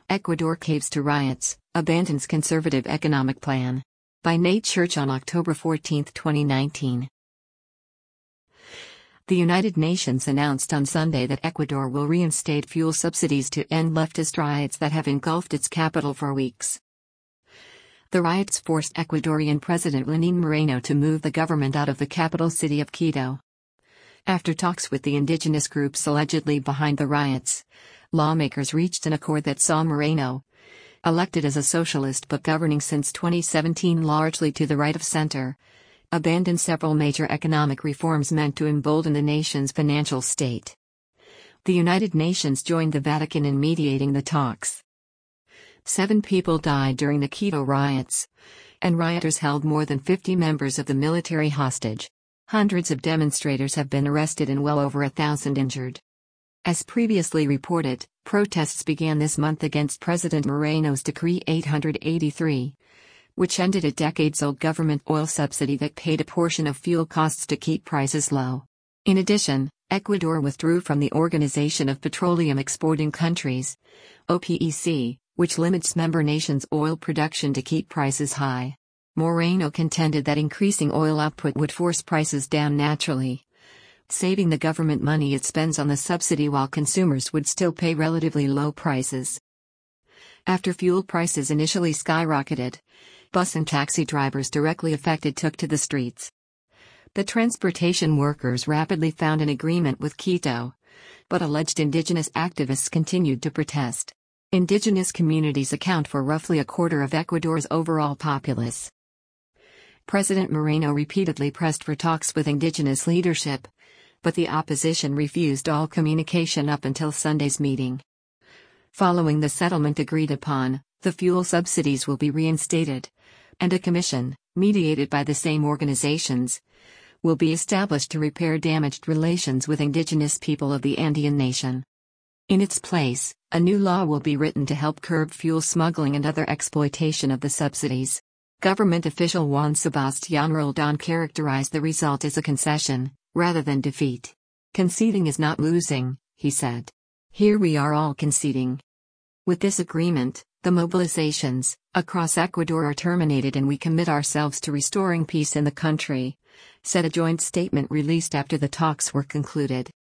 Ecuador caves to riots, abandons conservative economic plan. By Nate Church on October 14, 2019. The United Nations announced on Sunday that Ecuador will reinstate fuel subsidies to end leftist riots that have engulfed its capital for weeks. The riots forced Ecuadorian President Lenín Moreno to move the government out of the capital city of Quito. After talks with the indigenous groups allegedly behind the riots, lawmakers reached an accord that saw Moreno, elected as a socialist but governing since 2017 largely to the right of center, abandon several major economic reforms meant to embolden the nation's financial state. The United Nations joined the Vatican in mediating the talks. 7 people died during the Quito riots, and rioters held more than 50 members of the military hostage. Hundreds of demonstrators have been arrested and well over 1,000 injured. As previously reported, protests began this month against President Moreno's Decree 883, which ended a decades-old government oil subsidy that paid a portion of fuel costs to keep prices low. In addition, Ecuador withdrew from the Organization of Petroleum Exporting Countries, OPEC, which limits member nations' oil production to keep prices high. Moreno contended that increasing oil output would force prices down naturally, saving the government money it spends on the subsidy while consumers would still pay relatively low prices. After fuel prices initially skyrocketed, bus and taxi drivers directly affected took to the streets. The transportation workers rapidly found an agreement with Quito, but alleged indigenous activists continued to protest. Indigenous communities account for roughly a quarter of Ecuador's overall populace. President Moreno repeatedly pressed for talks with indigenous leadership, but the opposition refused all communication up until Sunday's meeting. Following the settlement agreed upon, the fuel subsidies will be reinstated, and a commission, mediated by the same organizations, will be established to repair damaged relations with indigenous people of the Andean nation. In its place, a new law will be written to help curb fuel smuggling and other exploitation of the subsidies. Government official Juan Sebastián Roldán characterized the result as a concession, rather than defeat. "Conceding is not losing," he said. "Here we are all conceding." With this agreement, the mobilizations across Ecuador are terminated and we commit ourselves to restoring peace in the country, said a joint statement released after the talks were concluded.